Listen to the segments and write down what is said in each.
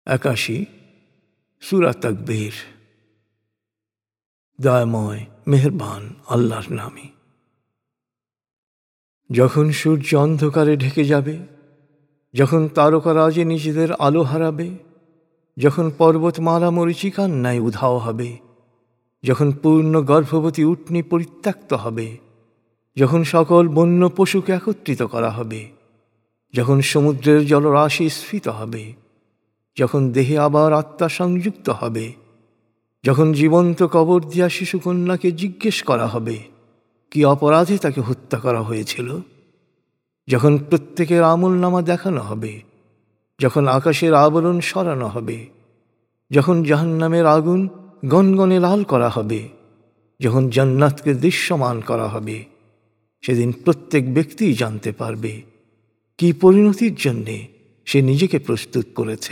81 সূরা তাকবীর। দয়াময় মেহেরবান আল্লাহর নামে। যখন সূর্য অন্ধকারে ঢেকে যাবে, যখন তারকারাজি নিজেদের আলো হারাবে, যখন পর্বতমালা মরীচিকার ন্যায় উধাও হবে, যখন পূর্ণ গর্ভবতী উটনী পরিত্যক্ত হবে, যখন সকল বন্য পশুকে একত্রিত করা হবে, যখন সমুদ্রের জলরাশি স্ফীত হবে, যখন দেহে আবার আত্মা সংযুক্ত হবে, যখন জীবন্ত কবর দিয়া শিশুকন্যাকে জিজ্ঞেস করা হবে কি অপরাধে তাকে হত্যা করা হয়েছিল, যখন প্রত্যেকের আমলনামা দেখানো হবে, যখন আকাশের আবরণ সরানো হবে, যখন জাহান্নামের আগুন গনগনে লাল করা হবে, যখন জান্নাতকে দৃশ্যমান করা হবে, সেদিন প্রত্যেক ব্যক্তিই জানতে পারবে কি পরিণতির জন্যে সে নিজেকে প্রস্তুত করেছে।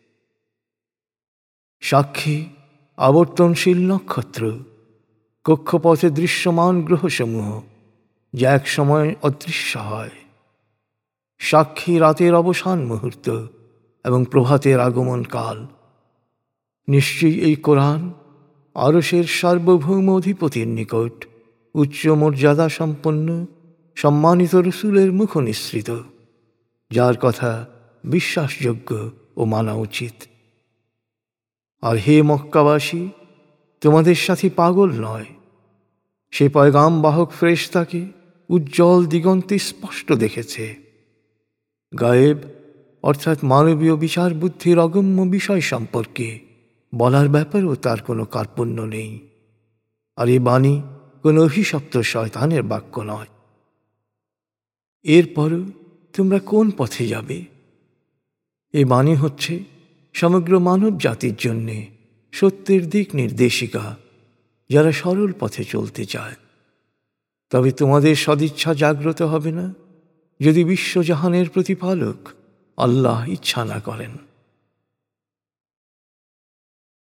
সাক্ষী আবর্তনশীল নক্ষত্র, কক্ষপথে দৃশ্যমান গ্রহসমূহ যা এক সময় অদৃশ্য হয়, সাক্ষী রাতের অবসান মুহূর্ত এবং প্রভাতের আগমন কাল। নিশ্চয়ই এই কোরআন আরশের সার্বভৌম অধিপতির নিকট উচ্চ মর্যাদা সম্পন্ন সম্মানিত রসূলের মুখ নিঃসৃত, যার কথা বিশ্বাসযোগ্য ও মানা উচিত। আর হে মক্কাবাসী, তোমাদের সাথী পাগল নয়, সে পয়গাম বাহক ফেরেশতাকে উজ্জ্বল দিগন্তে স্পষ্ট দেখেছে। গায়েব অর্থাৎ মানবীয় বিচার বুদ্ধির অগম্য বিষয় সম্পর্কে বলার ব্যাপারেও তার কোনো কার্পণ্য নেই। আর এ বাণী কোনো অভিশপ্ত শয়তানের বাক্য নয়। এরপরও তোমরা কোন পথে যাবে? এ বাণী হচ্ছে সমগ্র মানব জাতির জন্যে সত্যের দিক নির্দেশিকা, যারা সরল পথে চলতে চায়। তবে তোমাদের সদিচ্ছা জাগ্রত হবে না যদি বিশ্বজাহানের প্রতিপালক আল্লাহ ইচ্ছা না করেন।